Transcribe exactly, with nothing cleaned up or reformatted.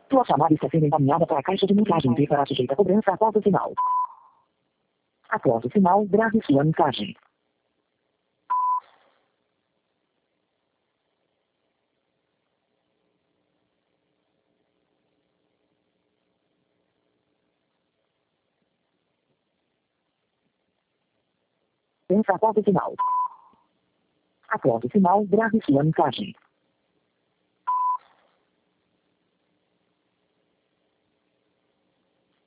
Sua chamada está sendo encaminhada para a caixa de mensagens e será sujeita a cobrança após o sinal. Após o sinal, grave sua mensagem. Pensa após o sinal. Após o sinal, grave sua mensagem.